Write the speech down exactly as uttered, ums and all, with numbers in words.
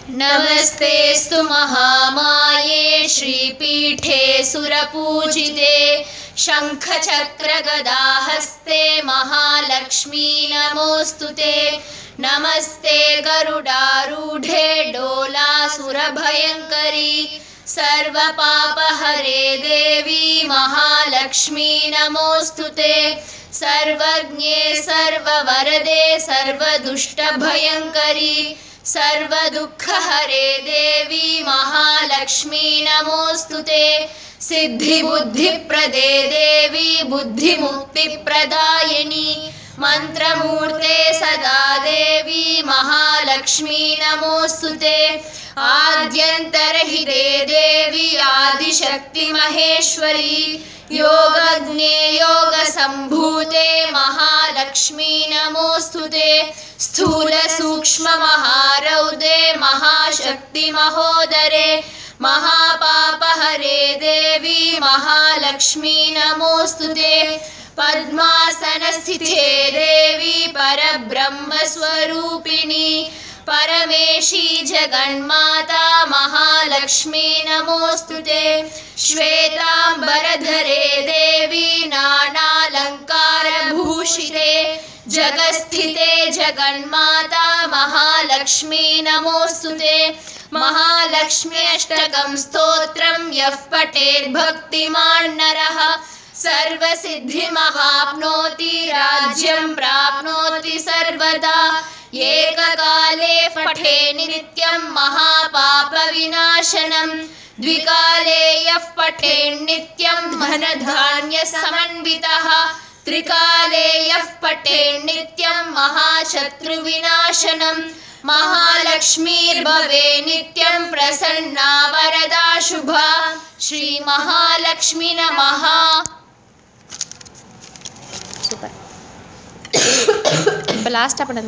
नमस्तेऽस्तु महामाये श्रीपीठे सुरपूजिते शङ्खचक्रगदाहस्ते महालक्ष्मी नमोऽस्तुते। नमस्ते गरुडारूढे डोलासुरभयङ्करी सर्वपापहरे देवी महालक्ष्मी नमोऽस्तुते। सर्वज्ञे सर्ववरदे सर्वदुष्टभयङ्करी सर्वदुःखहरे देवी महालक्ष्मी नमोऽस्तुते। सिद्धिबुद्धिप्रदे देवी बुद्धिमुक्तिप्रदायिनी मन्त्रमूर्ते सदा देवी महालक्ष्मी नमोऽस्तुते। आद्यन्तरहिते देवी आदिशक्तिमहेश्वरी योगज्ञे योगसम्भूते महालक्ष्मी नमोऽस्तुते। स्थूलसूक्ष्ममहारौद्रे महाशक्तिमहोदरे महापापहरे देवी महालक्ष्मी नमोऽस्तुते। पद्मासनस्थिते देवी परब्रह्मस्वरूपिणी परमेशी जगन्माता महालक्ष्मी नमोऽस्तुते। श्वेताम्बरधरे देवी नानालङ्कारभूषिते जगत्स्थिते जगन्माता महालक्ष्मी नमोऽस्तुते। महालक्ष्मी अष्टकं स्तोत्रं यः पठेत् भक्तिमान् नरः सर्वसिद्धिमवाप्नोति राज्यं प्राप्नोति सर्वदा। एककाले पठे नित्यं महापापविनाशनं द्विकाले यः पठेत् नित्यं धनधान्यसमन्वितः त्रिकाले यः पठेत् नित्यं महाशत्रुविनाशनं। महालक्ष्मीर्भवे नित्यं प्रसन्ना वरदा शुभा श्रीमहालक्ष्मी नमः। சூப்பர் இப்போ லாஸ்ட்டாக பண்ணது